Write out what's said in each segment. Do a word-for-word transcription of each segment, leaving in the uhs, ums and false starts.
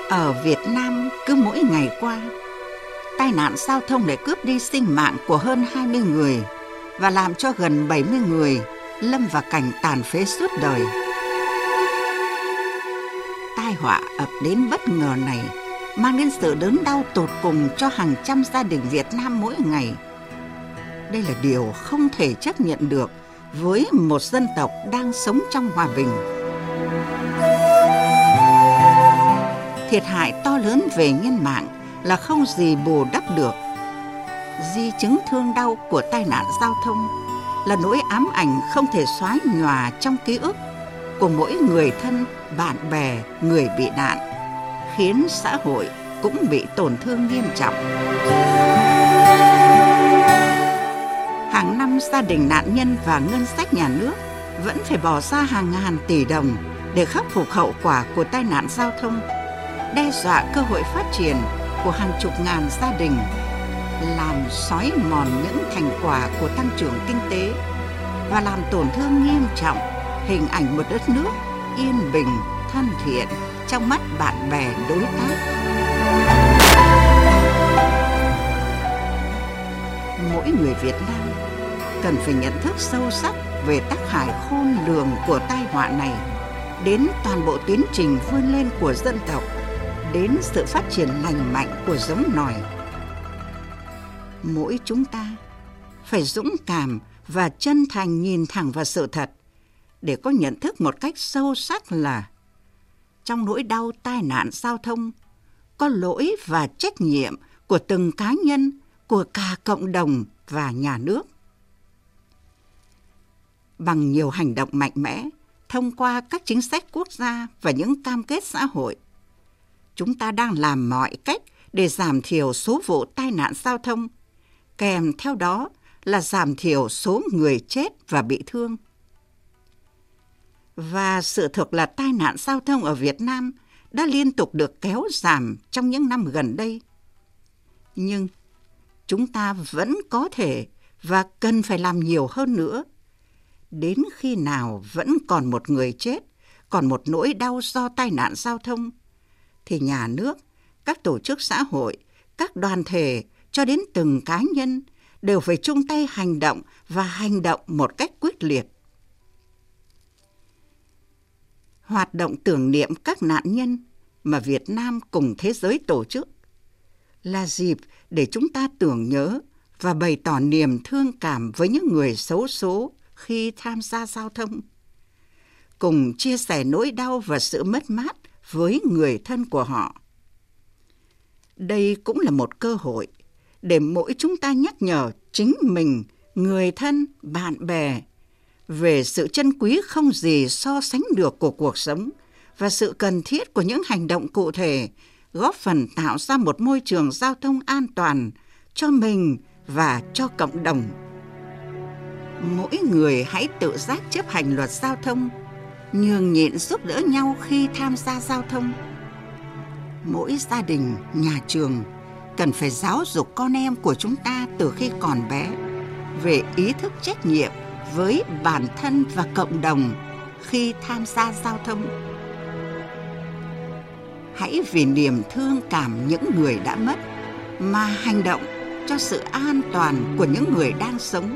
Ở Việt Nam, cứ mỗi ngày qua, tai nạn giao thông để cướp đi sinh mạng của hơn hai mươi người và làm cho gần bảy mươi người lâm vào cảnh tàn phế suốt đời. Tai họa ập đến bất ngờ này mang đến sự đớn đau tột cùng cho hàng trăm gia đình Việt Nam mỗi ngày. Đây là điều không thể chấp nhận được với một dân tộc đang sống trong hòa bình. Thiệt hại to lớn về nhân mạng là không gì bù đắp được. Di chứng thương đau của tai nạn giao thông là nỗi ám ảnh không thể xóa nhòa trong ký ức của mỗi người thân, bạn bè, người bị nạn, khiến xã hội cũng bị tổn thương nghiêm trọng. Hàng năm gia đình nạn nhân và ngân sách nhà nước vẫn phải bỏ ra hàng ngàn tỷ đồng để khắc phục hậu quả của tai nạn giao thông, đe dọa cơ hội phát triển của hàng chục ngàn gia đình, làm xói mòn những thành quả của tăng trưởng kinh tế và làm tổn thương nghiêm trọng hình ảnh một đất nước yên bình, thân thiện trong mắt bạn bè đối tác. Mỗi người Việt Nam cần phải nhận thức sâu sắc về tác hại khôn lường của tai họa này đến toàn bộ tiến trình vươn lên của dân tộc, đến sự phát triển lành mạnh của giống nòi. Mỗi chúng ta phải dũng cảm và chân thành nhìn thẳng vào sự thật để có nhận thức một cách sâu sắc là trong nỗi đau tai nạn giao thông có lỗi và trách nhiệm của từng cá nhân, của cả cộng đồng và nhà nước. Bằng nhiều hành động mạnh mẽ, thông qua các chính sách quốc gia và những cam kết xã hội, chúng ta đang làm mọi cách để giảm thiểu số vụ tai nạn giao thông, kèm theo đó là giảm thiểu số người chết và bị thương. Và sự thực là tai nạn giao thông ở Việt Nam đã liên tục được kéo giảm trong những năm gần đây. Nhưng chúng ta vẫn có thể và cần phải làm nhiều hơn nữa. Đến khi nào vẫn còn một người chết, còn một nỗi đau do tai nạn giao thông, thì nhà nước, các tổ chức xã hội, các đoàn thể cho đến từng cá nhân đều phải chung tay hành động và hành động một cách quyết liệt. Hoạt động tưởng niệm các nạn nhân mà Việt Nam cùng thế giới tổ chức là dịp để chúng ta tưởng nhớ và bày tỏ niềm thương cảm với những người xấu số khi tham gia giao thông, cùng chia sẻ nỗi đau và sự mất mát với người thân của họ. Đây cũng là một cơ hội để mỗi chúng ta nhắc nhở chính mình, người thân, bạn bè về sự trân quý không gì so sánh được của cuộc sống và sự cần thiết của những hành động cụ thể góp phần tạo ra một môi trường giao thông an toàn cho mình và cho cộng đồng. Mỗi người hãy tự giác chấp hành luật giao thông, nhường nhịn giúp đỡ nhau khi tham gia giao thông. Mỗi gia đình, nhà trường cần phải giáo dục con em của chúng ta từ khi còn bé về ý thức trách nhiệm với bản thân và cộng đồng khi tham gia giao thông. Hãy vì niềm thương cảm những người đã mất mà hành động cho sự an toàn của những người đang sống.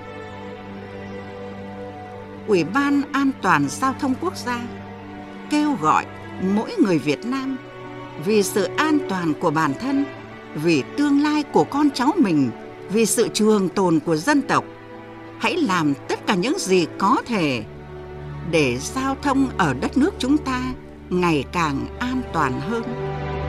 Ủy ban An toàn Giao thông Quốc gia kêu gọi mỗi người Việt Nam vì sự an toàn của bản thân, vì tương lai của con cháu mình, vì sự trường tồn của dân tộc, hãy làm tất cả những gì có thể để giao thông ở đất nước chúng ta ngày càng an toàn hơn.